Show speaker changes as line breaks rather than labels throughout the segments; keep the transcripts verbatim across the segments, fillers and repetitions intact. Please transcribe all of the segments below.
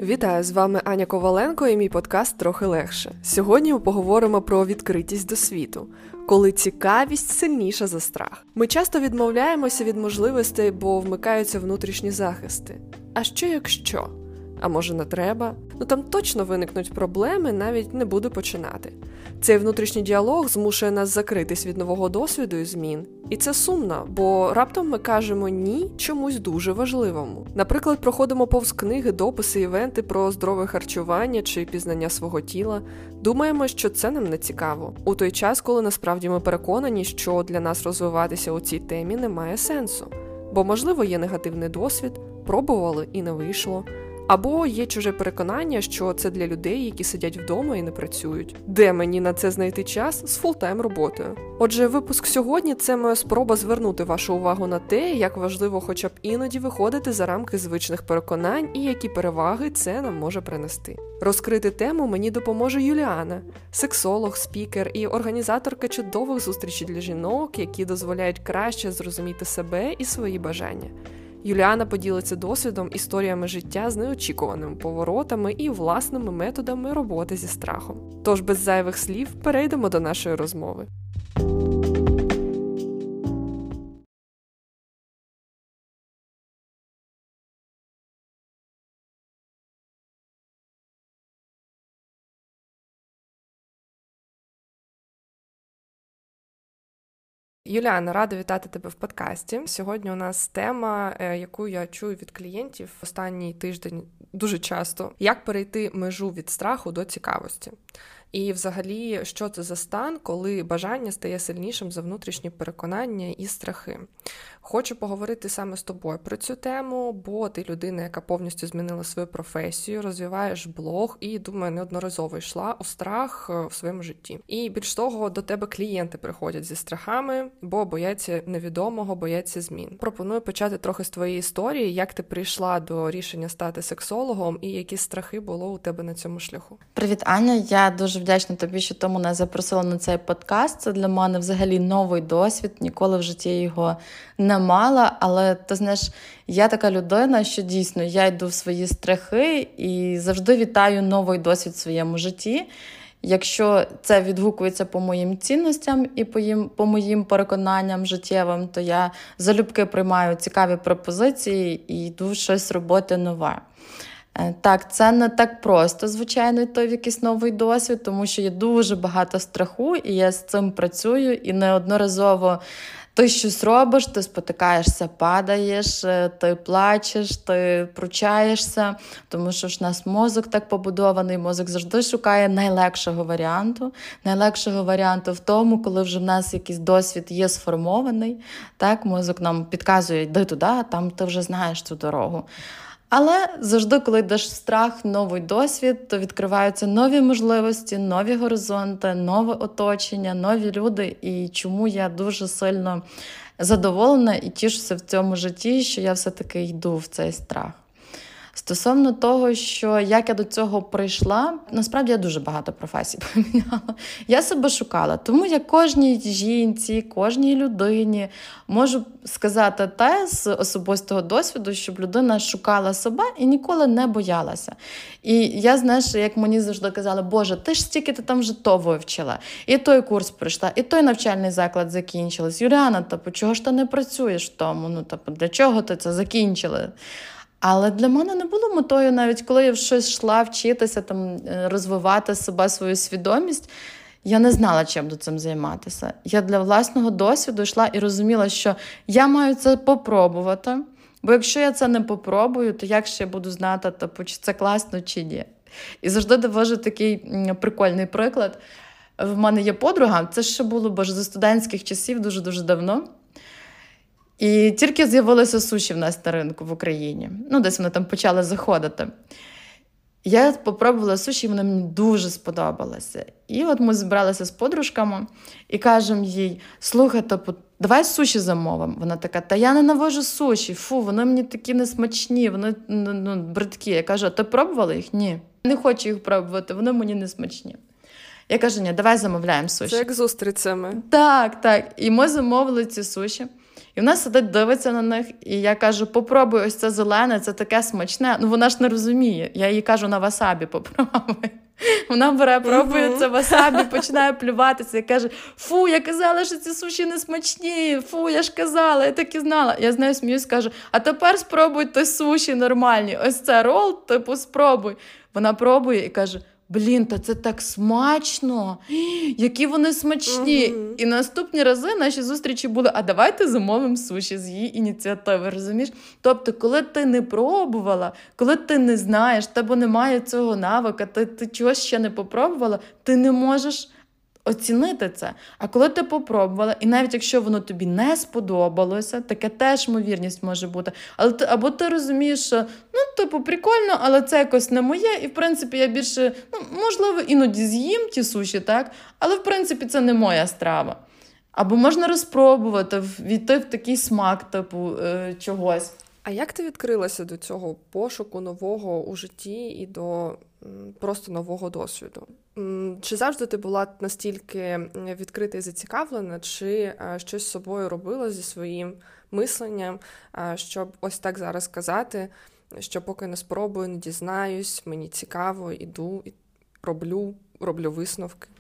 Вітаю, з вами Аня Коваленко і мій подкаст «Трохи легше». Сьогодні ми поговоримо про відкритість до світу, коли цікавість сильніша за страх. Ми часто відмовляємося від можливостей, бо вмикаються внутрішні захисти. А що якщо? А може не треба? Ну там точно виникнуть проблеми, навіть не буду починати. Цей внутрішній діалог змушує нас закритись від нового досвіду і змін. І це сумно, бо раптом ми кажемо «ні» чомусь дуже важливому. Наприклад, проходимо повз книги, дописи, івенти про здорове харчування чи пізнання свого тіла. Думаємо, що це нам не цікаво. У той час, коли насправді ми переконані, що для нас розвиватися у цій темі немає сенсу. Бо, можливо, є негативний досвід, пробували і не вийшло. Або є чуже переконання, що це для людей, які сидять вдома і не працюють. Де мені на це знайти час з фултайм роботою? Отже, випуск сьогодні – це моя спроба звернути вашу увагу на те, як важливо хоча б іноді виходити за рамки звичних переконань і які переваги це нам може принести. Розкрити тему мені допоможе Юліана, сексолог, спікер і організаторка чудових зустрічей для жінок, які дозволяють краще зрозуміти себе і свої бажання. Юліана поділиться досвідом, історіями життя з неочікуваними поворотами і власними методами роботи зі страхом. Тож без зайвих слів перейдемо до нашої розмови. Юліана, рада вітати тебе в подкасті. Сьогодні у нас тема, яку я чую від клієнтів останній тиждень дуже часто. Як перейти межу від страху до цікавості? І взагалі, що це за стан, коли бажання стає сильнішим за внутрішні переконання і страхи? Хочу поговорити саме з тобою про цю тему, бо ти людина, яка повністю змінила свою професію, розвиваєш блог і, думаю, неодноразово йшла у страх в своєму житті. І більш того, до тебе клієнти приходять зі страхами, бо бояться невідомого, бояться змін. Пропоную почати трохи з твоєї історії, як ти прийшла до рішення стати сексологом і які страхи було у тебе на цьому шляху.
Привіт, Аня, я дуже вдячна тобі, що ти мене запросила на цей подкаст. Це для мене взагалі новий досвід, ніколи в житті його не мала, але ти знаєш, я така людина, що дійсно я йду в свої страхи і завжди вітаю новий досвід в своєму житті. Якщо це відгукується по моїм цінностям і по, їм, по моїм переконанням життєвим, то я залюбки приймаю цікаві пропозиції і йду щось робити нове. Так, це не так просто, звичайно, йти в якийсь новий досвід, тому що є дуже багато страху, і я з цим працюю, і неодноразово ти щось робиш, ти спотикаєшся, падаєш, ти плачеш, ти пручаєшся, тому що ж у нас мозок так побудований, мозок завжди шукає найлегшого варіанту. Найлегшого варіанту в тому, коли вже в нас якийсь досвід є сформований, так, мозок нам підказує, йди туди, там ти вже знаєш цю дорогу. Але завжди, коли йдеш в страх, новий досвід, то відкриваються нові можливості, нові горизонти, нове оточення, нові люди. І чому я дуже сильно задоволена і тішуся в цьому житті, що я все-таки йду в цей страх. Стосовно того, що як я до цього прийшла, насправді я дуже багато професій поміняла. Я себе шукала, тому я кожній жінці, кожній людині можу сказати те з особистого досвіду, щоб людина шукала себе і ніколи не боялася. І я, знаєш, як мені завжди казали, Боже, ти ж стільки ти там вже то вивчила, і той курс пройшла, і той навчальний заклад закінчилась. Юліана, типу, чого ж ти не працюєш в тому? Ну, типу, для чого ти це закінчила? Але для мене не було метою, навіть коли я в щось йшла вчитися, там, розвивати себе, свою свідомість, я не знала, чим до цим займатися. Я для власного досвіду йшла і розуміла, що я маю це попробувати, бо якщо я це не попробую, то як ще я буду знати, типу, чи це класно, чи ні. І завжди довожу такий прикольний приклад. В мене є подруга, це ще було, боже, за студентських часів, дуже-дуже давно. І тільки з'явилося суші в нас на ринку в Україні. Ну, десь вони там почали заходити. Я попробувала суші, і вона мені дуже сподобалася. І от ми збиралися з подружками і кажемо їй, слухай, типу, давай суші замовимо. Вона така, та я ненавижу суші, фу, вони мені такі несмачні, вони ну, бридкі. Я кажу, а ти пробувала їх? Ні. Не хочу їх пробувати, вони мені не смачні. Я кажу, ні, давай замовляємо суші.
Це як з устрицями.
Так, так. І ми замовили ці суші. І вона сидить, дивиться на них, і я кажу, попробуй ось це зелене, це таке смачне. Ну, вона ж не розуміє. Я їй кажу, на васабі попробуй. Вона бере, пробує це васабі, починає плюватися і каже, фу, я казала, що ці суші не смачні, фу, я ж казала, я так і знала. Я з нею сміюсь, кажу, а тепер спробуй той суші нормальні, ось це рол, типу, спробуй. Вона пробує і каже, блін, та це так смачно, які вони смачні. Uh-huh. І наступні рази наші зустрічі були, а давайте замовимо суші з її ініціативи, розумієш? Тобто, коли ти не пробувала, коли ти не знаєш, тебе немає цього навика, ти, ти чогось ще не попробувала, ти не можеш оцінити це. А коли ти попробувала, і навіть якщо воно тобі не сподобалося, таке теж ймовірність може бути. Але ти, або ти розумієш, що, ну, типу, прикольно, але це якось не моє, і, в принципі, я більше, ну, можливо, іноді з'їм ті суші, так? Але, в принципі, це не моя страва. Або можна розпробувати, війти в такий смак, типу, е, чогось.
А як ти відкрилася до цього пошуку нового у житті і до просто нового досвіду? Чи завжди ти була настільки відкрита і зацікавлена, чи щось з собою робила зі своїм мисленням, щоб ось так зараз сказати, що поки не спробую, не дізнаюсь, мені цікаво, іду, роблю, роблю висновки?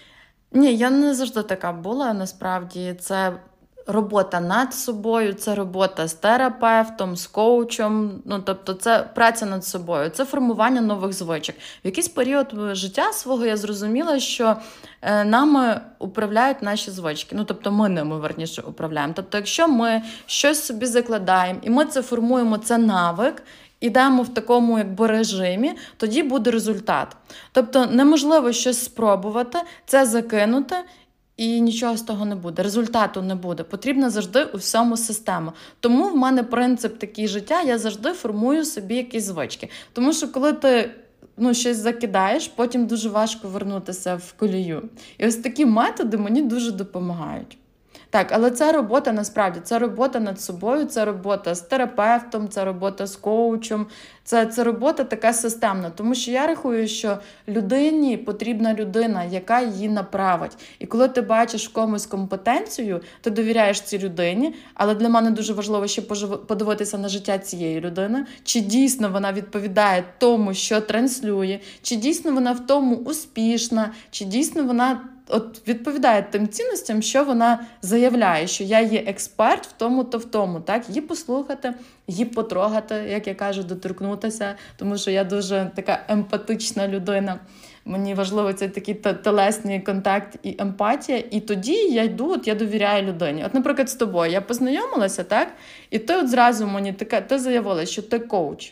Ні, я не завжди така була, насправді. Це робота над собою, це робота з терапевтом, з коучем, ну, тобто це праця над собою, це формування нових звичок. В якийсь період життя свого я зрозуміла, що е, нами управляють наші звички, ну, тобто ми ними, верніше, управляємо. Тобто, якщо ми щось собі закладаємо, і ми це формуємо, це навик, ідемо в такому, якби, режимі, тоді буде результат. Тобто, неможливо щось спробувати, це закинути, і нічого з того не буде, результату не буде. Потрібна завжди у всьому система. Тому в мене принцип такий життя, я завжди формую собі якісь звички. Тому що коли ти ну, щось закидаєш, потім дуже важко вернутися в колію. І ось такі методи мені дуже допомагають. Так, але це робота насправді, це робота над собою, це робота з терапевтом, це робота з коучем, це, це робота така системна. Тому що я рахую, що людині потрібна людина, яка її направить. І коли ти бачиш в комусь компетенцію, ти довіряєш цій людині, але для мене дуже важливо ще подивитися на життя цієї людини, чи дійсно вона відповідає тому, що транслює, чи дійсно вона в тому успішна, чи дійсно вона от відповідає тим цінностям, що вона заявляє, що я є експерт в тому-то в тому, так? Її послухати, її потрогати, як я кажу, доторкнутися, тому що я дуже така емпатична людина. Мені важливо цей такий телесний контакт і емпатія, і тоді я йду, от я довіряю людині. От, наприклад, з тобою я познайомилася, так? І ти от зразу мені така, ти заявила, що ти коуч.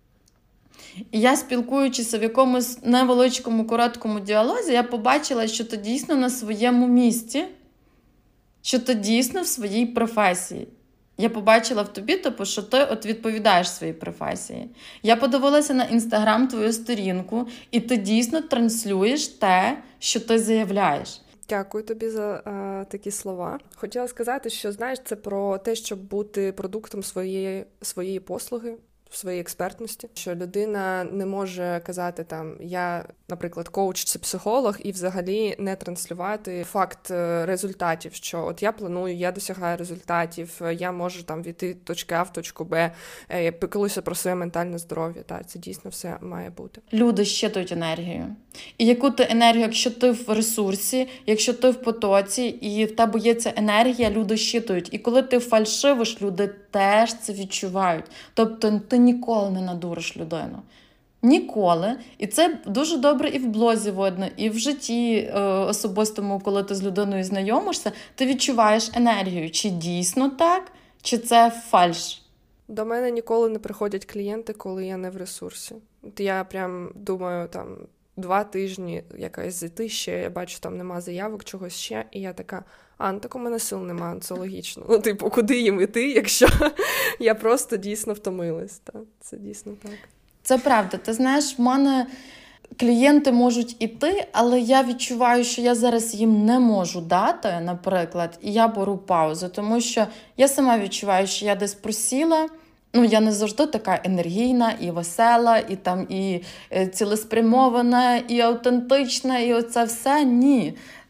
І я, спілкуючися в якомусь невеличкому, короткому діалозі, я побачила, що ти дійсно на своєму місці, що ти дійсно в своїй професії. Я побачила в тобі, типу, що ти от відповідаєш своїй професії. Я подивилася на Інстаграм твою сторінку, і ти дійсно транслюєш те, що ти заявляєш.
Дякую тобі за е, такі слова. Хотіла сказати, що, знаєш, це про те, щоб бути продуктом своєї, своєї послуги, в своїй експертності, що людина не може казати там, я, наприклад, коуч чи психолог, і взагалі не транслювати факт результатів, що от я планую, я досягаю результатів, я можу там війти з точки А в точку Б, я піклуюся про своє ментальне здоров'я. Так, це дійсно все має бути.
Люди щитують енергію. І яку ти енергію, якщо ти в ресурсі, якщо ти в потоці, і в тебе є ця енергія, люди щитують. І коли ти фальшивиш, люди теж це відчувають. Тобто ти ніколи не надуриш людину. Ніколи. І це дуже добре і в блозі видно, і в житті е, особистому, коли ти з людиною знайомишся, ти відчуваєш енергію. Чи дійсно так, чи це фальш?
До мене ніколи не приходять клієнти, коли я не в ресурсі. От я прям думаю, там, два тижні якась зайти ще, я бачу, там нема заявок, чогось ще, і я така, а, ну так у мене сил нема, це логічно. Ну, типу, куди їм іти, якщо я просто дійсно втомилась. Та? Це дійсно так.
Це правда. Ти знаєш, в мене клієнти можуть іти, але я відчуваю, що я зараз їм не можу дати, наприклад, і я беру паузу, тому що я сама відчуваю, що я десь просіла. Ну, я не завжди така енергійна і весела, і там і цілеспрямована, і автентична, і оце все. Ні.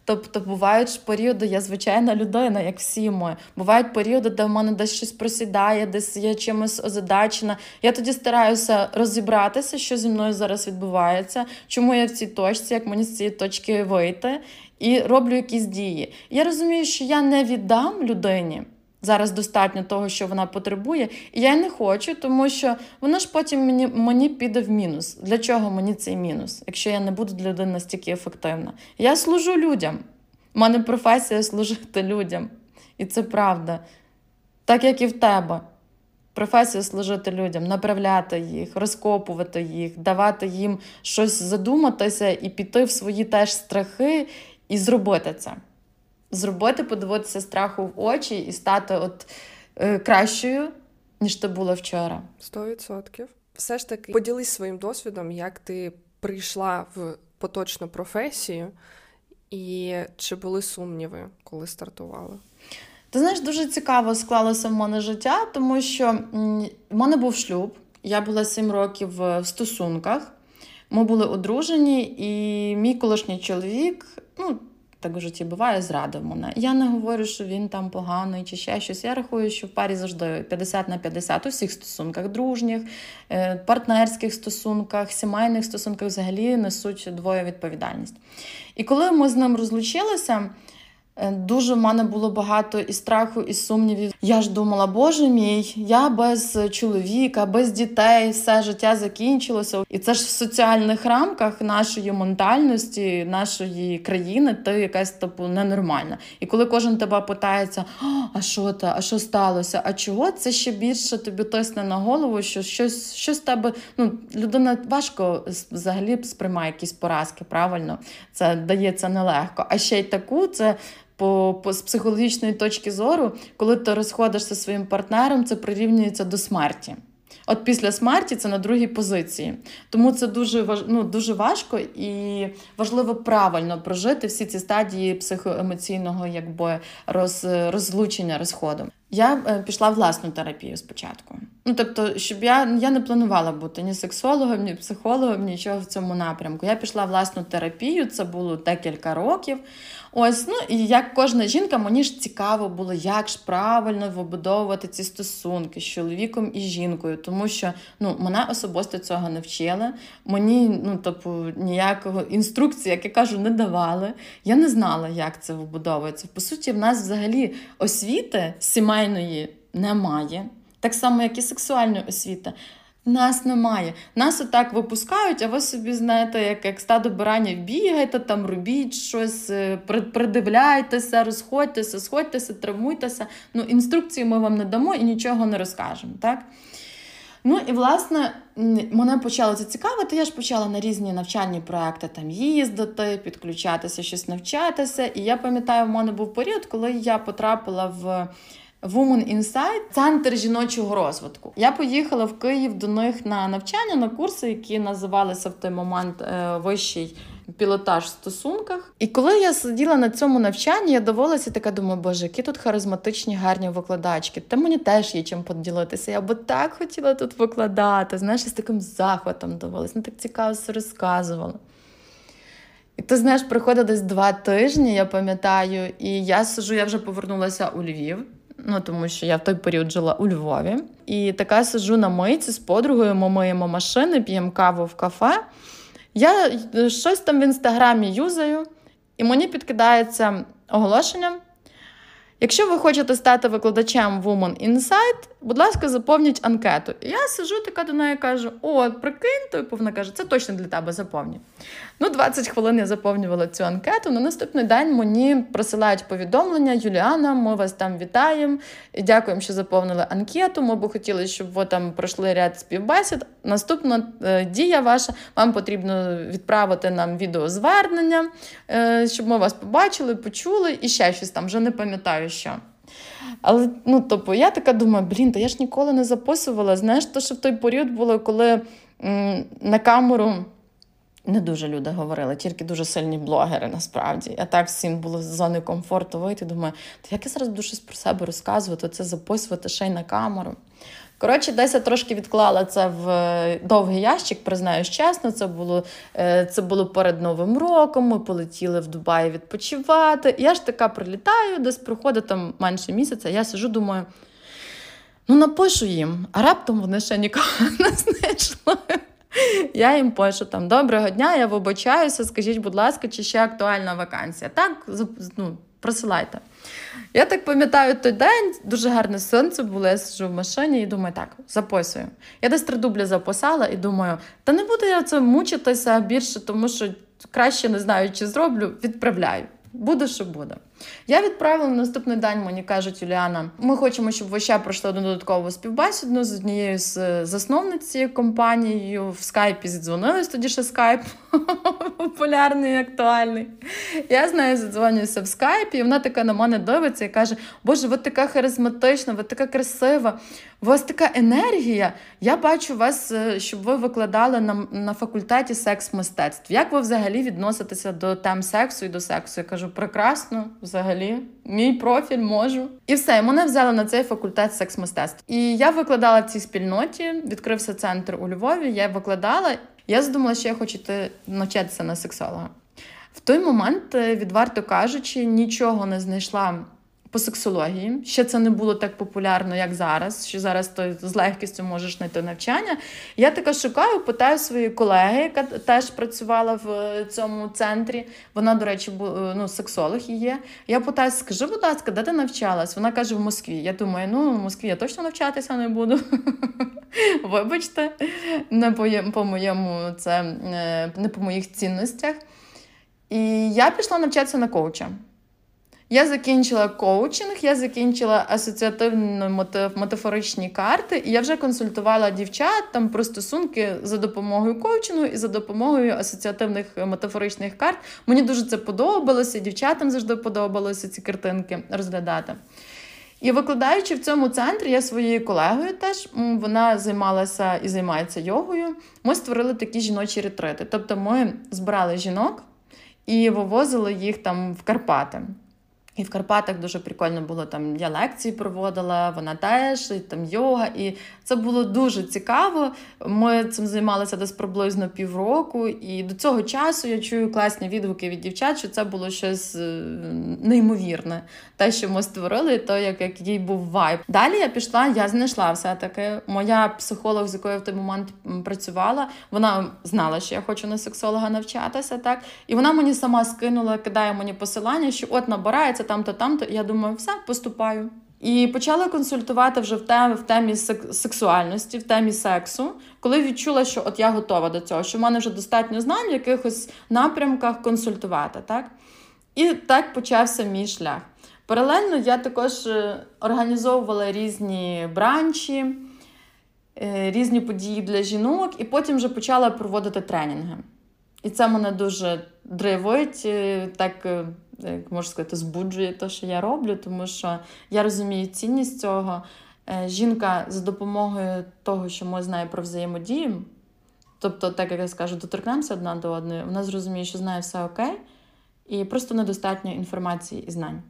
Тобто бувають ж періоди, я звичайна людина, як всі ми. Бувають періоди, де в мене десь щось просідає, десь я чимось озадачена. Я тоді стараюся розібратися, що зі мною зараз відбувається, чому я в цій точці, як мені з цієї точки вийти, і роблю якісь дії. Я розумію, що я не віддам людині зараз достатньо того, що вона потребує, і я не хочу, тому що воно ж потім мені, мені піде в мінус. Для чого мені цей мінус, якщо я не буду для людини настільки ефективна? Я служу людям. У мене професія служити людям. І це правда. Так, як і в тебе. Професія служити людям, направляти їх, розкопувати їх, давати їм щось задуматися і піти в свої теж страхи і зробити це. Зробити, подивитися страху в очі і стати от е, кращою, ніж ти була вчора.
Сто відсотків. Все ж таки, поділись своїм досвідом, як ти прийшла в поточну професію і чи були сумніви, коли стартувала?
Ти знаєш, дуже цікаво склалося в мене життя, тому що м, в мене був шлюб, я була сім років в стосунках, ми були одружені, і мій колишній чоловік, ну, так в житті буває, зрадив мене. Я не говорю, що він там поганий чи ще щось. Я рахую, що в парі завжди п'ятдесят на п'ятдесят у всіх стосунках, дружніх, партнерських стосунках, сімейних стосунках взагалі несуть двоє відповідальність. І коли ми з ним розлучилися, дуже в мене було багато і страху, і сумнівів. Я ж думала, боже мій, я без чоловіка, без дітей, все життя закінчилося. І це ж в соціальних рамках нашої ментальності, нашої країни, ти якась типу ненормальна. І коли кожен тебе питається, а що те, а що сталося, а чого, це ще більше тобі тисне на голову, що щось, щось тебе, ну, людина важко взагалі сприймає якісь поразки, правильно? Це дається нелегко. А ще й таку, це По, по, з психологічної точки зору, коли ти розходишся зі своїм партнером, це прирівнюється до смерті. От після смерті це на другій позиції. Тому це дуже, важ, ну, дуже важко і важливо правильно прожити всі ці стадії психоемоційного якби, роз, розлучення, розходу. Я е, пішла в власну терапію спочатку. Ну, тобто, щоб я, я не планувала бути ні сексологом, ні психологом, нічого в цьому напрямку. Я пішла в власну терапію, це було декілька років. Ось, ну, і як кожна жінка, мені ж цікаво було, як ж правильно вибудовувати ці стосунки з чоловіком і жінкою, тому що, ну, мене особисто цього не вчили, мені, ну, тобто, ніякого інструкції, як я кажу, не давали. Я не знала, як це вибудовується. По суті, в нас взагалі освіти сімейної немає, так само, як і сексуальної освіти. Нас немає. Нас отак випускають, а ви собі, знаєте, як, як стадо баранів бігаєте, там робіть щось, придивляйтеся, розходьтеся, сходьтеся, травмуйтеся. Ну, інструкції ми вам не дамо і нічого не розкажемо, так? Ну, і, власне, мене почало це цікавити. Я ж почала на різні навчальні проекти там їздити, підключатися, щось навчатися. І я пам'ятаю, в мене був період, коли я потрапила в Women Insight – центр жіночого розвитку. Я поїхала в Київ до них на навчання, на курси, які називалися в той момент «Вищий пілотаж в стосунках». І коли я сиділа на цьому навчанні, я дивилася і така думаю, боже, які тут харизматичні, гарні викладачки. Та мені теж є чим поділитися. Я би так хотіла тут викладати. Знаєш, з таким захватом дивилася. Ну, так цікаво все розказувала. І ти, знаєш, приходить десь два тижні, я пам'ятаю, і я сиджу, я вже повернулася у Львів. Ну, тому що я в той період жила у Львові. І така сиджу на мийці з подругою, ми миємо машини, п'ємо каву в кафе. Я щось там в Інстаграмі юзаю, і мені підкидається оголошення. Якщо ви хочете стати викладачем Women Insight, будь ласка, заповніть анкету. І я сиджу така до неї, кажу, о, прикинь, то вона каже, це точно для тебе, заповні. Ну, двадцять хвилин я заповнювала цю анкету, на наступний день мені присилають повідомлення, Юліана, ми вас там вітаємо, дякуємо, що заповнили анкету, ми б хотіли, щоб ви там пройшли ряд співбесід. Наступна е, дія ваша, вам потрібно відправити нам відеозвернення, е, щоб ми вас побачили, почули і ще щось там, вже не пам'ятаю що. Але, ну, тобто, я така думаю, блін, та я ж ніколи не записувала. Знаєш, то, що в той період було, коли м, на камеру не дуже люди говорили, тільки дуже сильні блогери, насправді. А так всім було з зони комфорту вийти. Думаю, та як я зараз буду щось про себе розказувати, це записувати ще й на камеру. Коротше, десь я трошки відклала це в довгий ящик, признаюсь чесно, це було, це було перед Новим роком, ми полетіли в Дубай відпочивати. Я ж така прилітаю, десь проходить там менше місяця, я сижу, думаю, ну напишу їм, а раптом вони ще нікого не знайшли. Я їм пишу там, доброго дня, я вибачаюся, скажіть, будь ласка, чи ще актуальна вакансія. Так, ну, присилайте. Я так пам'ятаю той день, дуже гарне сонце було, я сиджу в машині і думаю, так, записую. Я десь три дублі записала і думаю, та не буду я це мучитися більше, тому що краще не знаю, чи зроблю, відправляю. Буде, що буде. Я відправила на наступний день, мені кажуть, Юліана, ми хочемо, щоб ви ще пройшли одну додаткову співбесіду з однією з засновниць цієї компанії. В скайпі зідзвонились, тоді ще скайп популярний і актуальний. Я з нею задзвонююся в скайпі, і вона така на мене дивиться і каже, боже, ви така харизматична, ви така красива, у вас така енергія. Я бачу вас, щоб ви викладали на, на факультеті секс-мистецтв. Як ви взагалі відноситеся до тем сексу і до сексу? Я кажу, прекрасно. Взагалі, мій профіль можу. І все, і мене взяли на цей факультет секс-мистецтв. І я викладала в цій спільноті, відкрився центр у Львові, я викладала. Я задумала, що я хочу йти навчатися на сексолога. В той момент, відверто кажучи, нічого не знайшла по сексології. Ще це не було так популярно, як зараз, що зараз ти з легкістю можеш знайти навчання. Я така шукаю, питаю своєї колеги, яка теж працювала в цьому центрі. Вона, до речі, ну, сексолог і є. Я питаю, скажи, будь ласка, де ти навчалась? Вона каже, в Москві. Я думаю, ну, в Москві я точно навчатися не буду. Вибачте, не по, по моєму, це, не по моїх цінностях. І я пішла навчатися на коуча. Я закінчила коучинг, я закінчила асоціативно-метафоричні карти, і я вже консультувала дівчат там про стосунки за допомогою коучингу і за допомогою асоціативних метафоричних карт. Мені дуже це подобалося, дівчатам завжди подобалося ці картинки розглядати. І викладаючи в цьому центрі, я своєю колегою теж, вона займалася і займається йогою, ми створили такі жіночі ретрити. Тобто ми збирали жінок і вивозили їх там в Карпати. І в Карпатах дуже прикольно було, там я лекції проводила, вона теж, і там йога, і це було дуже цікаво. Ми цим займалися десь приблизно півроку, і до цього часу я чую класні відгуки від дівчат, що це було щось неймовірне. Те, що ми створили, то як, як їй був вайб. Далі я пішла, я знайшла все-таки. Моя психолог, з якою я в той момент працювала, вона знала, що я хочу на сексолога навчатися, так? І вона мені сама скинула, кидає мені посилання, що от набирається там-то, там-то. Я думаю, все, поступаю. І почала консультувати вже в темі, в темі сексуальності, в темі сексу, коли відчула, що от я готова до цього, що в мене вже достатньо знань в якихось напрямках консультувати, так? І так почався мій шлях. Паралельно я також організовувала різні бранчі, різні події для жінок, і потім вже почала проводити тренінги. І це мене дуже драйвують, так, як можна сказати, збуджує те, що я роблю, тому що я розумію цінність цього. Жінка за допомогою того, що ми знаємо про взаємодію, тобто, так як я скажу, доторкнемося одна до одної, вона зрозуміє, що знає все окей, і просто недостатньо інформації і знань.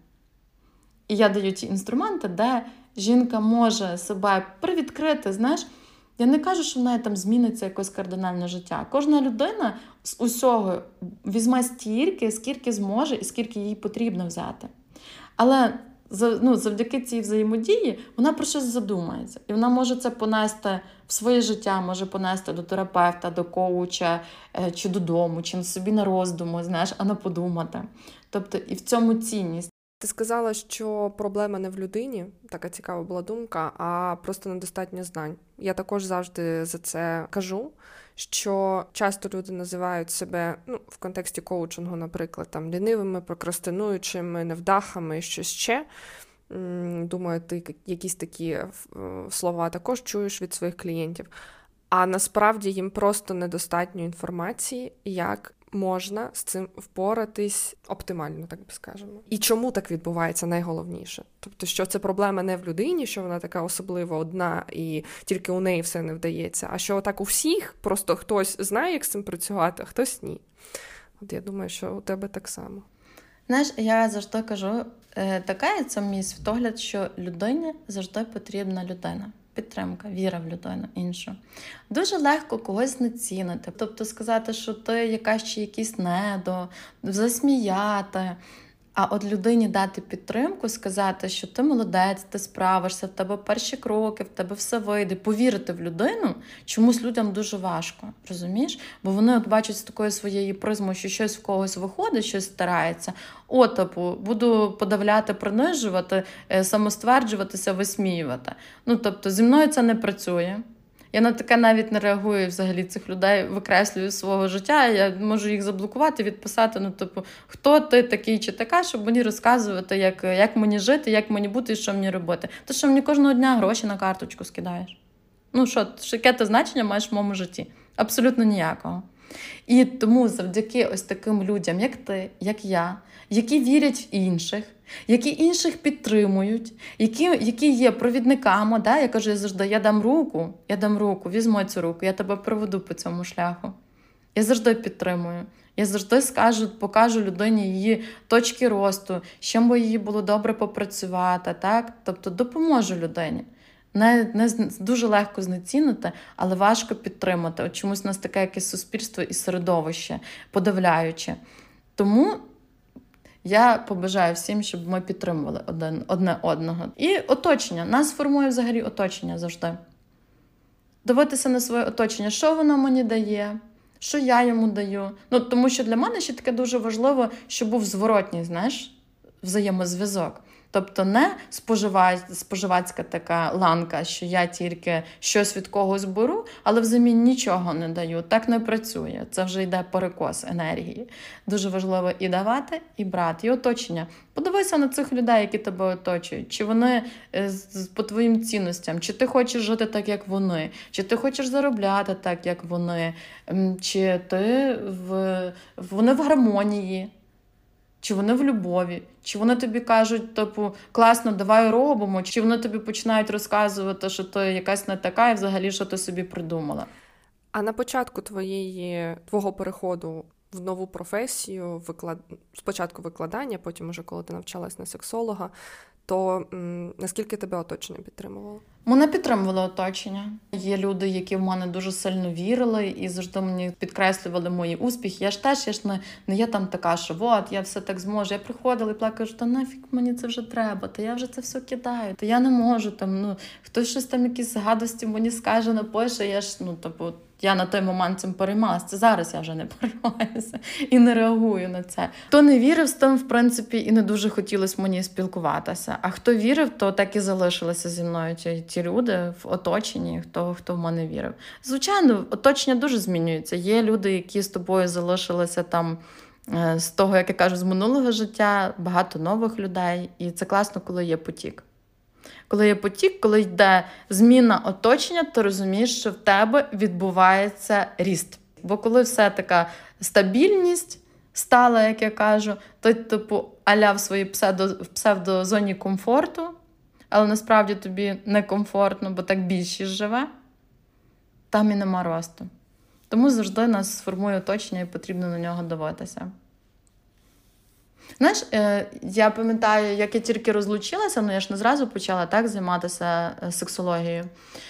І я даю ті інструменти, де жінка може себе привідкрити, знаєш. Я не кажу, що в неї там зміниться якось кардинальне життя. Кожна людина з усього візьме стільки, скільки зможе і скільки їй потрібно взяти. Але ну, завдяки цій взаємодії вона про щось задумається. І вона може це понести в своє життя, може понести до терапевта, до коуча, чи додому, чи собі на роздуму, знаєш, а не подумати. Тобто і в цьому цінність.
Ти сказала, що проблема не в людині, така цікава була думка, а просто недостатньо знань. Я також завжди за це кажу, що часто люди називають себе, ну, в контексті коучингу, наприклад, там, лінивими, прокрастинуючими, невдахами і щось ще. Думаю, ти якісь такі слова також чуєш від своїх клієнтів. А насправді їм просто недостатньо інформації, як можна з цим впоратись оптимально, так би скажемо. І чому так відбувається, найголовніше. Тобто, що це проблема не в людині, що вона така особлива одна і тільки у неї все не вдається, а що так у всіх, просто хтось знає, як з цим працювати, а хтось ні. От я думаю, що у тебе так само.
Знаєш, я завжди кажу, така є це мій світогляд, що людині завжди потрібна людина. Підтримка, віра в людину іншу. Дуже легко когось знецінити. Тобто сказати, що ти якась чи якийсь недо, засміяти. А от людині дати підтримку, сказати, що ти молодець, ти справишся, в тебе перші кроки, в тебе все вийде. Повірити в людину чомусь людям дуже важко, розумієш? Бо вони от бачать з такої своєї призми, що щось в когось виходить, щось старається. О, типу, буду подавляти, принижувати, самостверджуватися, висміювати. Ну, тобто, зі мною це не працює. Я на таке навіть не реагую взагалі, цих людей викреслюю з свого життя, я можу їх заблокувати, відписати, ну, типу, хто ти такий чи така, щоб мені розказувати, як, як мені жити, як мені бути і що мені робити. Ти що, мені кожного дня гроші на карточку скидаєш? Ну, що, яке ти значення маєш в моєму житті? Абсолютно ніякого. І тому завдяки ось таким людям, як ти, як я, які вірять в інших, які інших підтримують, які, які є провідниками, да? Я кажу, я завжди, я дам руку, я дам руку, візьму цю руку, я тебе проведу по цьому шляху. Я завжди підтримую. Я завжди скажу, покажу людині її точки росту, з чим би їй було добре попрацювати, так? Тобто допоможу людині. Не, не дуже легко знецінити, але важко підтримати. От чомусь у нас таке якесь суспільство і середовище подавляюче. Тому я побажаю всім, щоб ми підтримували один, одне одного. І оточення. Нас формує взагалі оточення завжди. Дивитися на своє оточення, що воно мені дає, що я йому даю. Ну, тому що для мене ще таке дуже важливо, щоб був зворотній, знаєш, взаємозв'язок. Тобто не споживач, споживацька така ланка, що я тільки щось від когось беру, але взамін нічого не даю. Так не працює. Це вже йде перекос енергії. Дуже важливо і давати, і брати, і оточення. Подивися на цих людей, які тебе оточують. Чи вони по твоїм цінностям, чи ти хочеш жити так, як вони, чи ти хочеш заробляти так, як вони, чи ти в... вони в гармонії. Чи вони в любові, чи вони тобі кажуть, типу, класно, давай робимо, чи вони тобі починають розказувати, що ти якась не така і взагалі, що ти собі придумала.
А на початку твоєї, твого переходу в нову професію, виклад... спочатку викладання, потім уже коли ти навчалась на сексолога, то м, наскільки тебе оточення підтримувало?
Мене підтримувало оточення. Є люди, які в мене дуже сильно вірили і завжди мені підкреслювали мої успіхи. Я ж теж, я ж не, не є там така, що от, я все так зможу. Я приходила і плакала, що та нафіг мені це вже треба, та я вже це все кидаю, та я не можу, там, ну, хтось щось там, якісь гадості мені скаже, напише, я ж, ну, типу, я на той момент цим переймалася. Це зараз я вже не переймаюся і не реагую на це. Хто не вірив, з тим, в принципі, і не дуже хотілося мені спілкуватися. А хто вірив, то так і залишилися зі мною ті, ті люди в оточенні, хто, хто в мене вірив. Звичайно, оточення дуже змінюється. Є люди, які з тобою залишилися там з того, як я кажу, з минулого життя, багато нових людей. І це класно, коли є потік. Коли є потік, коли йде зміна оточення, ти розумієш, що в тебе відбувається ріст. Бо коли все така стабільність стала, як я кажу, то типу аля в своїй псевдо, псевдозоні комфорту, але насправді тобі некомфортно, бо так більшість живе, там і нема росту. Тому завжди нас сформує оточення і потрібно на нього дивитися. Знаєш, я пам'ятаю, як я тільки розлучилася, ну я ж не зразу почала так займатися сексологією.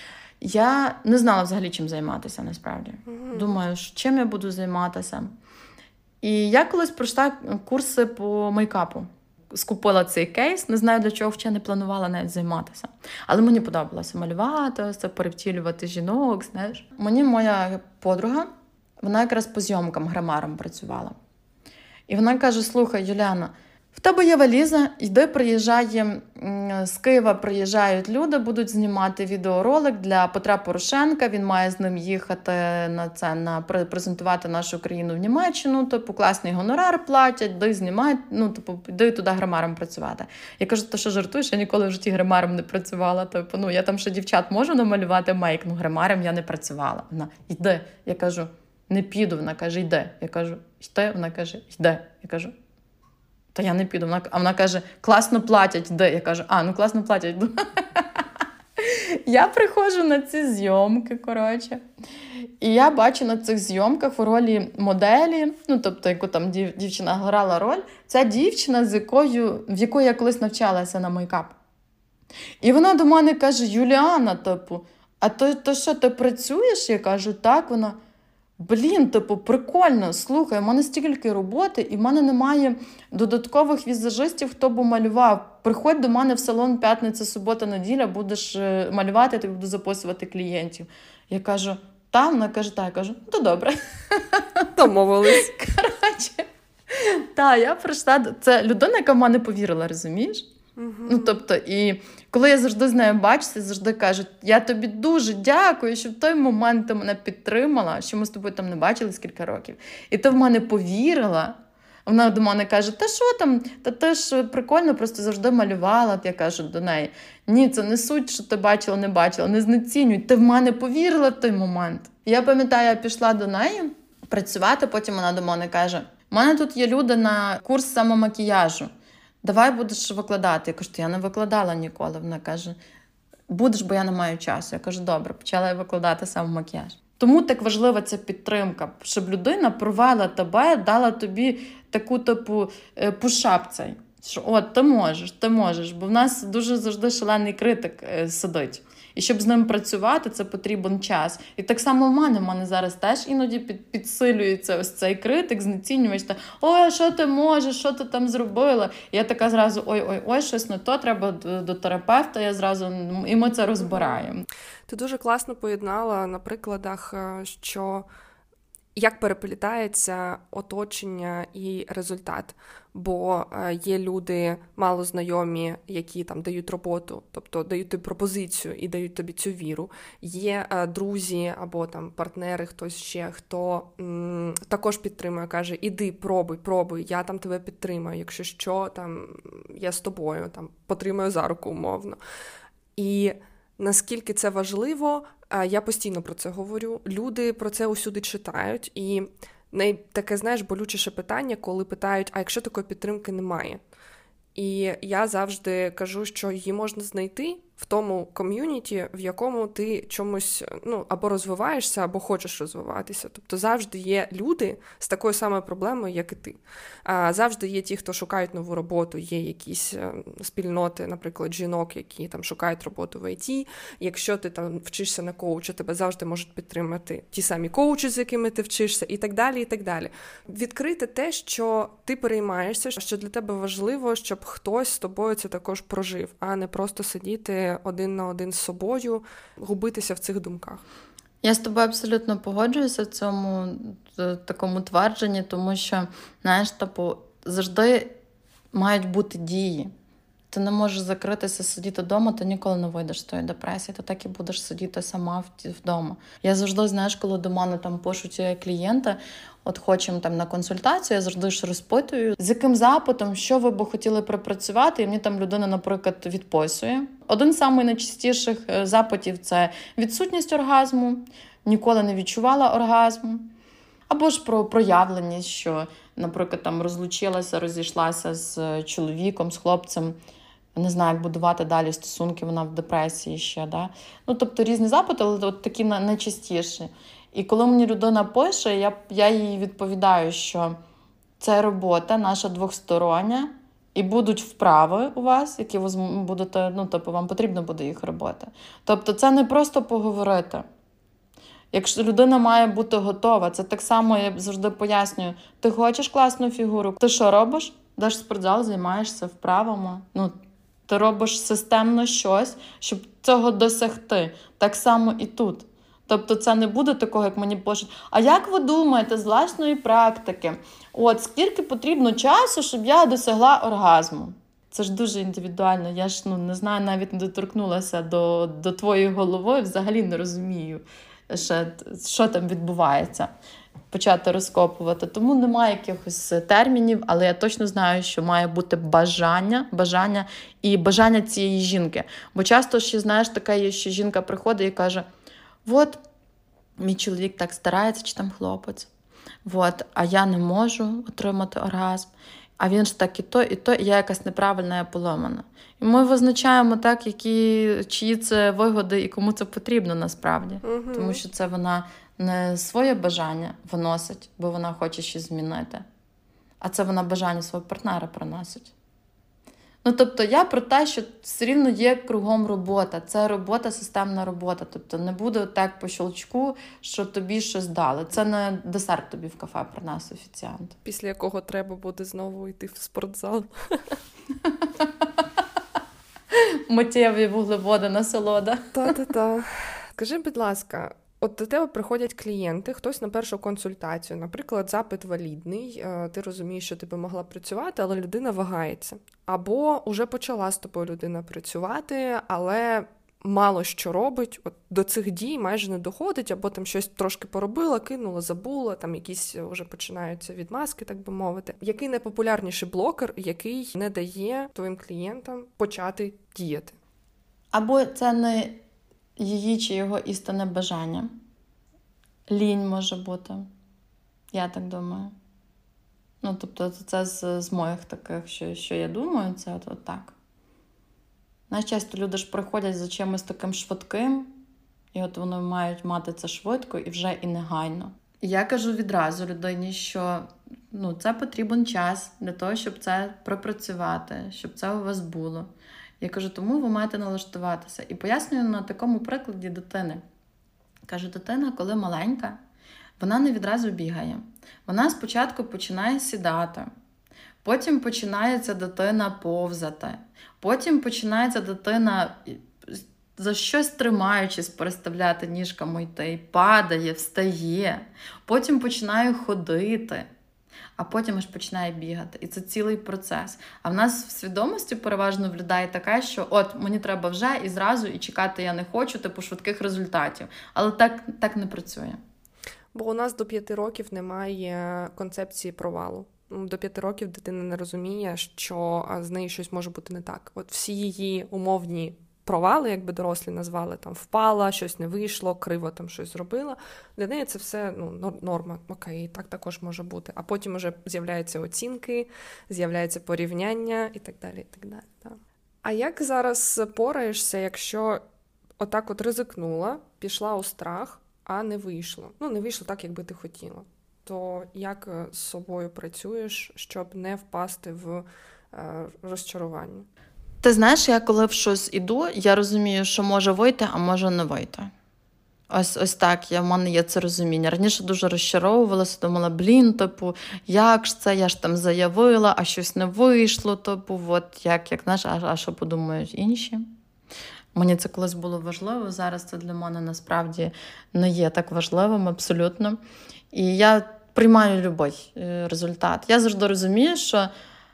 Я не знала взагалі, чим займатися, насправді. Mm-hmm. Думаю, чим я буду займатися. І я колись пройшла курси по мейкапу. Скупила цей кейс, не знаю, для чого ще не планувала навіть займатися. Але мені подобалося малювати, це перевтілювати жінок, знаєш. Мені моя подруга, вона якраз по зйомкам гримером працювала. І вона каже, слухай, Юліана, в тебе є валіза, йди, приїжджає, з Києва приїжджають люди, будуть знімати відеоролик для Петра Порошенка, він має з ним їхати на це, на презентувати нашу країну в Німеччину, типу, класний гонорар платять, йди знімай, ну, типу, йди туди гримером працювати. Я кажу, ти що жартуєш, я ніколи в житті гримером не працювала, типу, ну, я там ще дівчат можу намалювати мейк, ну, гримером я не працювала. Вона, йди, я кажу, не піду, вона каже, йди. Я кажу, йди, вона каже, йди. Я кажу, та я не піду. Вона, а вона каже, класно платять, йди. Я кажу, а, ну класно платять, йду. Я приходжу на ці зйомки, коротше. І я бачу на цих зйомках в ролі моделі, ну, тобто, яку там дів, дівчина грала роль, ця дівчина, з якою, в якої я колись навчалася на мейкап. І вона до мене каже: Юліана, типу, а то, то що, ти працюєш? Я кажу, так. Вона: блін, типу, прикольно, слухай, у мене стільки роботи, і в мене немає додаткових візажистів, хто б малював. Приходь до мене в салон п'ятниця, субота, неділя, будеш малювати, я тобі буду записувати клієнтів. Я кажу, та? Вона каже, так. Я кажу, ну, то добре.
Домовились.
Коротше, так, я прийшла, це людина, яка в мене повірила, розумієш?
Угу.
Ну, тобто, і коли я завжди з нею бачуся, завжди кажу, я тобі дуже дякую, що в той момент ти мене підтримала, що ми з тобою там не бачились кілька років. І ти в мене повірила. Вона до мене каже, та що там, та ти ж прикольно, просто завжди малювала. Я кажу до неї, ні, це не суть, що ти бачила, не бачила, не знецінюй, ти в мене повірила в той момент. Я пам'ятаю, я пішла до неї працювати, потім вона до мене каже, у мене тут є люди на курс самомакіяжу. Давай будеш викладати. Я кажу, я не викладала ніколи. Вона каже, будеш, бо я не маю часу. Я кажу, добре, почала я викладати самомакіяж. Тому так важлива ця підтримка, щоб людина провела тебе, дала тобі таку типу пушап-цей. Що от, ти можеш, ти можеш. Бо в нас дуже завжди шалений критик сидить. І щоб з ним працювати, це потрібен час. І так само в мене, в мене зараз теж іноді під, підсилюється ось цей критик, знецінювач, та ой, що ти можеш, що ти там зробила? І я така зразу, ой-ой-ой, щось не то, треба до, до терапевта, я зразу, і ми це розбираємо.
Ти дуже класно поєднала на прикладах, що як переплітається оточення і результат. Бо є люди малознайомі, які там дають роботу, тобто дають тобі пропозицію і дають тобі цю віру. Є друзі або там партнери, хтось ще, хто м, також підтримує, каже, іди, пробуй, пробуй, я там тебе підтримаю, якщо що, там я з тобою, там потримаю за руку умовно. І наскільки це важливо, я постійно про це говорю, люди про це усюди читають, і най- таке, знаєш, болючіше питання, коли питають, а якщо такої підтримки немає? І я завжди кажу, що її можна знайти в тому ком'юніті, в якому ти чомусь, ну, або розвиваєшся, або хочеш розвиватися. Тобто завжди є люди з такою самою проблемою, як і ти. А завжди є ті, хто шукають нову роботу, є якісь спільноти, наприклад, жінок, які там шукають роботу в ай ті. Якщо ти там вчишся на коуча, тебе завжди можуть підтримати ті самі коучі, з якими ти вчишся, і так далі, і так далі. Відкрити те, що ти переймаєшся, що для тебе важливо, щоб хтось з тобою це також прожив, а не просто сидіти один на один з собою, губитися в цих думках.
Я з тобою абсолютно погоджуюся в цьому такому твердженні, тому що, знаєш, типу, завжди мають бути дії. Ти не можеш закритися, сидіти вдома, ти ніколи не вийдеш з тої депресії, ти так і будеш сидіти сама вдома. Я завжди, знаєш, коли до мене там пишуть клієнти, от хочемо там на консультацію, я завжди ж розпитую, з яким запитом, що ви б хотіли пропрацювати, і мені там людина, наприклад, відписує. Один з найчастіших запитів – це відсутність оргазму, ніколи не відчувала оргазму. Або ж про проявленість, що, наприклад, там розлучилася, розійшлася з чоловіком, з хлопцем, не знаю, як будувати далі стосунки, вона в депресії ще, да? Ну, тобто різні запити, але от такі найчастіші. І коли мені людина пише, я, я їй відповідаю, що це робота наша двостороння, і будуть вправи у вас, які ви будете, ну, тобто вам потрібно буде їх робити. Тобто це не просто поговорити. Якщо людина має бути готова, це так само, я завжди пояснюю, ти хочеш класну фігуру, ти що робиш? Йдеш в спортзал, займаєшся вправами, ну, ти робиш системно щось, щоб цього досягти. Так само і тут. Тобто це не буде такого, як мені пишуть, а як ви думаєте з власної практики, от скільки потрібно часу, щоб я досягла оргазму? Це ж дуже індивідуально, я ж ну, не знаю, навіть не доторкнулася до, до твоєї голови, взагалі не розумію, що, що там відбувається, почати розкопувати. Тому немає якихось термінів, але я точно знаю, що має бути бажання, бажання і бажання цієї жінки. Бо часто ще, знаєш, така є, що жінка приходить і каже, от, мій чоловік так старається, чи там хлопець, от, а я не можу отримати оргазм, а він ж так і то, і то, і я якась неправильна, я поломана. І ми визначаємо так, які, чиї це вигоди і кому це потрібно насправді. Угу. Тому що це вона не своє бажання виносить, бо вона хоче щось змінити, а це вона бажання свого партнера приносить. Ну, тобто, я про те, що все рівно є кругом робота. Це робота, системна робота. Тобто, не буде так по щелчку, що тобі щось дали. Це не десерт тобі в кафе принесе офіціант.
Після якого треба буде знову йти в спортзал.
Миттєві вуглеводи, насолода.
Та-та-та. Скажи, будь ласка, от до тебе приходять клієнти, хтось на першу консультацію, наприклад, запит валідний, ти розумієш, що ти би могла працювати, але людина вагається. Або вже почала з тобою людина працювати, але мало що робить, от до цих дій майже не доходить, або там щось трошки поробила, кинула, забула, там якісь вже починаються відмазки, так би мовити. Який найпопулярніший блокер, який не дає твоїм клієнтам почати діяти?
Або це не її чи його істинне бажання. Лінь може бути. Я так думаю. Ну, тобто, це з, з моїх таких, що, що я думаю, це от, от так. Знаєш, часто люди ж приходять за чимось таким швидким, і от вони мають мати це швидко і вже і негайно. І я кажу відразу людині, що ну, це потрібен час для того, щоб це пропрацювати, щоб це у вас було. Я кажу, тому ви маєте налаштуватися. І пояснюю на такому прикладі дитини. Кажу, дитина, коли маленька, вона не відразу бігає. Вона спочатку починає сідати, потім починається дитина повзати, потім починається дитина за щось тримаючись, переставляти ніжками йти, падає, встає, потім починає ходити, а потім аж починає бігати. І це цілий процес. А в нас в свідомості переважно в людей така, що от мені треба вже і зразу, і чекати я не хочу, типу швидких результатів. Але так, так не працює.
Бо у нас до п'яти років немає концепції провалу. До п'яти років дитина не розуміє, що з нею щось може бути не так. От всі її умовні провали, як би дорослі назвали, там впала, щось не вийшло, криво там щось зробила. Для неї це все ну, норма, окей, так також може бути. А потім вже з'являються оцінки, з'являється порівняння і так далі. І так далі. Так. А як зараз пораєшся, якщо отак от ризикнула, пішла у страх, а не вийшло? Ну, не вийшло так, як би ти хотіла. То як з собою працюєш, щоб не впасти в е, розчарування?
Ти знаєш, я коли в щось іду, я розумію, що може вийти, а може не вийти. Ось, ось так, я, в мене є це розуміння. Раніше дуже розчаровувалася, думала, блін, типу, як ж це, я ж там заявила, а щось не вийшло, типу, от як, як, знаєш, а, а що подумають інші? Мені це колись було важливо, зараз це для мене насправді не є так важливим абсолютно. І я приймаю любий результат. Я завжди розумію, що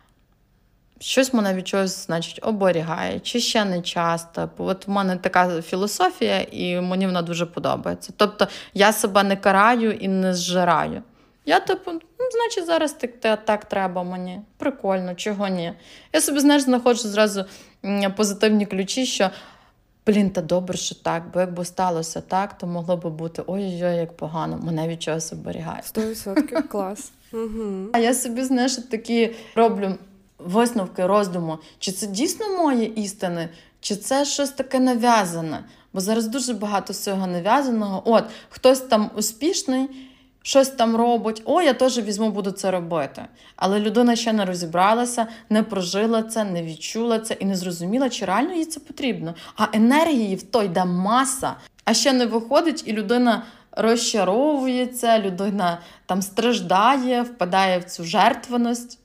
щось мене від чогось, значить, оберігає, чи ще не час. Типу. От в мене така філософія, і мені вона дуже подобається. Тобто я себе не караю і не зжираю. Я, типу, ну, значить, зараз так, так треба мені. Прикольно, чого ні. Я собі, знаєш, знаходжу зразу позитивні ключі, що блін, та добре, що так, бо якби сталося так, то могло би бути ой-ой-ой, як погано, мене від чогось оберігає.
сто відсотків клас. Угу.
А я собі, знаєш, такі роблю висновки, роздуму, чи це дійсно моє істини, чи це щось таке нав'язане. Бо зараз дуже багато всього нав'язаного. От, хтось там успішний, щось там робить, о, я теж візьму, буду це робити. Але людина ще не розібралася, не прожила це, не відчула це і не зрозуміла, чи реально їй це потрібно. А енергії в той йде маса, а ще не виходить, і людина розчаровується, людина там страждає, впадає в цю жертвеність.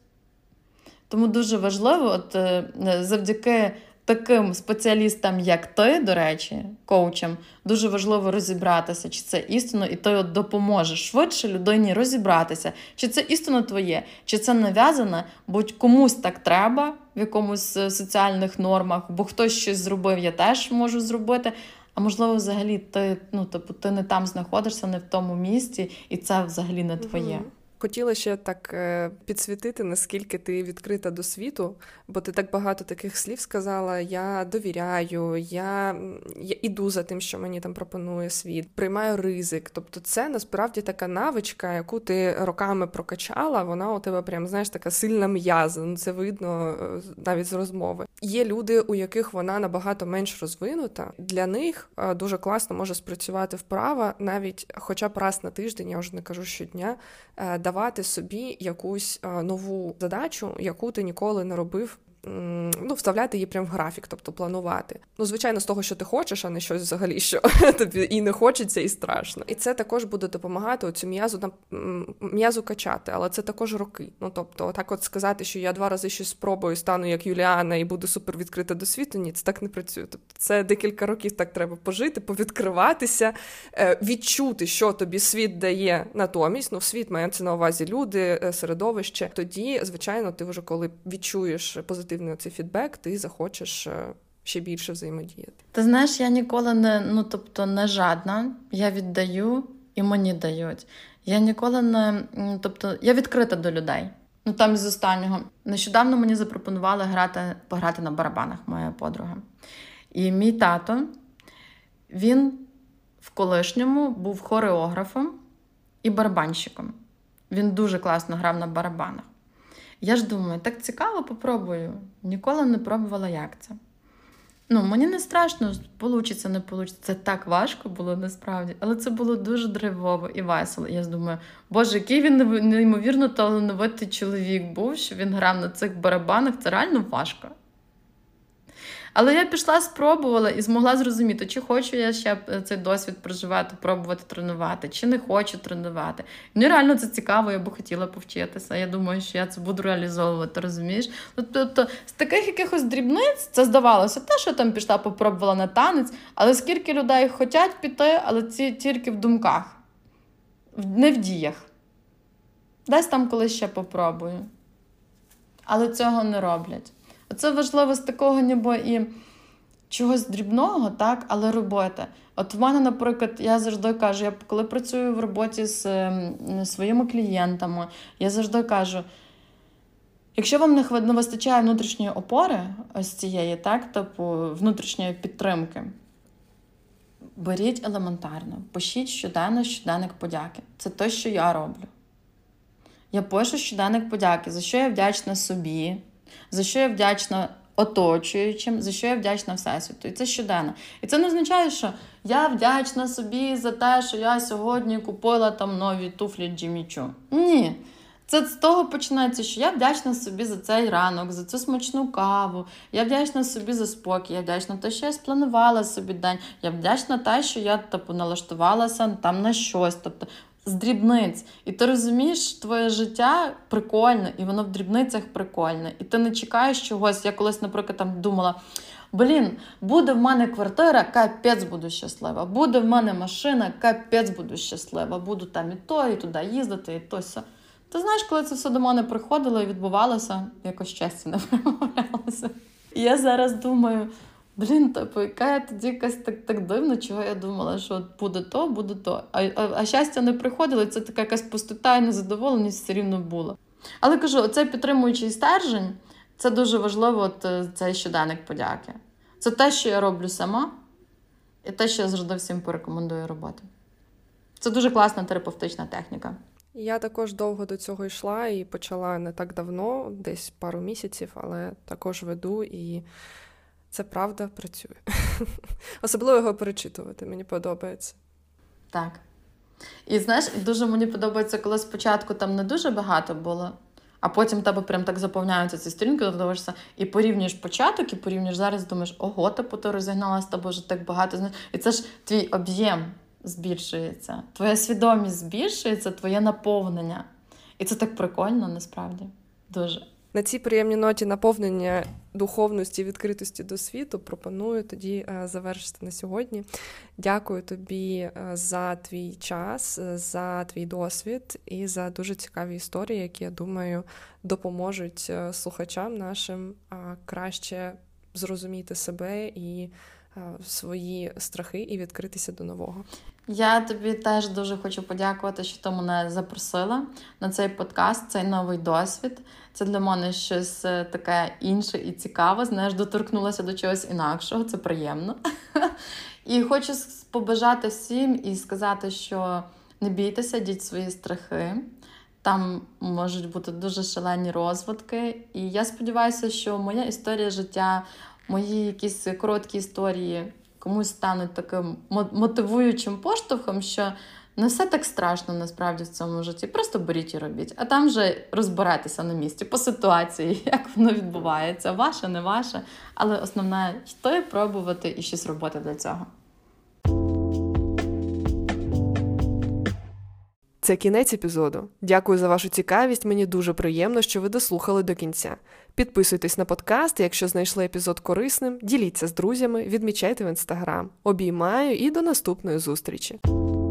Тому дуже важливо, от завдяки таким спеціалістам, як ти, до речі, коучам, дуже важливо розібратися, чи це істинно, і ти от допоможеш швидше людині розібратися, чи це істинно твоє, чи це нав'язане, бо комусь так треба в якомусь соціальних нормах, бо хтось щось зробив, я теж можу зробити, а можливо взагалі ти, ну, типу, ти не там знаходишся, не в тому місці, і це взагалі не твоє.
Угу. Хотіла ще так підсвітити, наскільки ти відкрита до світу, бо ти так багато таких слів сказала, я довіряю, я, я іду за тим, що мені там пропонує світ, приймаю ризик. Тобто це насправді така навичка, яку ти роками прокачала, вона у тебе прям, знаєш, така сильна м'яза, ну, це видно навіть з розмови. Є люди, у яких вона набагато менш розвинута, для них дуже класно може спрацювати вправа, навіть хоча б раз на тиждень, я вже не кажу щодня, давати собі якусь нову задачу, яку ти ніколи не робив ну, вставляти її прямо в графік, тобто планувати. Ну, звичайно, з того, що ти хочеш, а не щось взагалі, що тобі і не хочеться, і страшно. І це також буде допомагати оцю м'язу, м'язу качати, але це також роки. Ну, тобто, так от сказати, що я два рази щось спробую, стану як Юліана і буду супер відкрита до світу, ні, це так не працює. Тобто, це декілька років так треба пожити, повідкриватися, відчути, що тобі світ дає натомість. Ну, світ мається на увазі люди, середовище. Тоді, звичайно, ти вже коли відчуєш позитивний оцей фідбек, ти захочеш ще більше взаємодіяти.
Ти знаєш, я ніколи не, ну, тобто, не жадна. Я віддаю і мені дають. Я ніколи не, тобто, я відкрита до людей. Ну, там із останнього. Нещодавно мені запропонували грати, пограти на барабанах, моя подруга. І мій тато, він в колишньому був хореографом і барабанщиком. Він дуже класно грав на барабанах. Я ж думаю, так цікаво, попробую. Ніколи не пробувала, як це. Ну, мені не страшно, получиться, не получиться. Це так важко було, насправді. Але це було дуже драйвово і весело. І я думаю, боже, який він неймовірно талановитий чоловік був, що він грав на цих барабанах. Це реально важко. Але я пішла, спробувала і змогла зрозуміти, чи хочу я ще цей досвід проживати, пробувати тренувати, чи не хочу тренувати. Мені реально це цікаво, я би хотіла повчитися. Я думаю, що я це буду реалізовувати, розумієш? Тобто, з таких якихось дрібниць, це здавалося, те, що там пішла, попробувала на танець, але скільки людей хочуть піти, але ці тільки в думках, не в діях. Десь там колись ще попробую. Але цього не роблять. Це важливо з такого ніби і чогось дрібного, так, але робити. От в мене, наприклад, я завжди кажу, я коли працюю в роботі з е, своїми клієнтами, я завжди кажу, якщо вам не, не вистачає внутрішньої опори, ось цієї, так, типу, внутрішньої підтримки, беріть елементарно, пишіть щоденно щоденник подяки. Це те, що я роблю. Я пишу щоденник подяки, за що я вдячна собі, за що я вдячна оточуючим, за що я вдячна Всесвіту. І це щоденно. І це не означає, що я вдячна собі за те, що я сьогодні купила там нові туфлі Джиммі Чу. Ні. Це з того починається, що я вдячна собі за цей ранок, за цю смачну каву, я вдячна собі за спокій, я вдячна те, що я спланувала собі день, я вдячна те, що я типу, налаштувалася там на щось. Тобто, з дрібниць. І ти розумієш, твоє життя прикольне, і воно в дрібницях прикольне. І ти не чекаєш чогось. Я колись, наприклад, там думала, блін, буде в мене квартира, капець буду щаслива. Буде в мене машина, капець буду щаслива. Буду там і то, і туди їздити, і то, і все. Ти знаєш, коли це все до мене приходило і відбувалося, якось щастя не проявлялося. І я зараз думаю, блін, типу, яка я тоді якась так, так дивно, чого я думала, що от буде то, буде то. А, а, а щастя не приходило, і це така якась пустота і незадоволеність все рівно була. Але кажу, оцей підтримуючий стержень, це дуже важливо, от, цей щоденник подяки. Це те, що я роблю сама, і те, що я завжди всім порекомендую робити. Це дуже класна терапевтична техніка.
Я також довго до цього йшла і почала не так давно, десь пару місяців, але також веду і це правда працює. Особливо його перечитувати, мені подобається.
Так. І знаєш, дуже мені подобається, коли спочатку там не дуже багато було, а потім тебе прям так заповняються ці сторінки, ти дивишся і порівнюєш початок, і порівнюєш зараз, думаєш, ого, типу, ти розігналася, тебе вже так багато. Знаєш. І це ж твій об'єм збільшується, твоя свідомість збільшується, твоє наповнення. І це так прикольно, насправді. Дуже.
На цій приємній ноті наповнення духовності і відкритості до світу пропоную тоді завершити на сьогодні. Дякую тобі за твій час, за твій досвід і за дуже цікаві історії, які, я думаю, допоможуть слухачам нашим краще зрозуміти себе і свої страхи і відкритися до нового.
Я тобі теж дуже хочу подякувати, що ти мене запросила на цей подкаст, цей новий досвід. Це для мене щось таке інше і цікаве. Знаєш, доторкнулася до чогось інакшого, це приємно. І хочу побажати всім і сказати, що не бійтеся, йдіть свої страхи. Там можуть бути дуже шалені розвитки. І я сподіваюся, що моя історія життя, мої якісь короткі історії комусь стануть таким мотивуючим поштовхом, що Не все так страшно насправді в цьому житті. Просто беріть і робіть. А там вже розберетеся на місці по ситуації, як воно відбувається. Ваше, не ваше. Але основне – йти, пробувати і щось робити для цього.
Це кінець епізоду. Дякую за вашу цікавість, мені дуже приємно, що ви дослухали до кінця. Підписуйтесь на подкаст, якщо знайшли епізод корисним, діліться з друзями, відмічайте в Інстаграм. Обіймаю і до наступної зустрічі!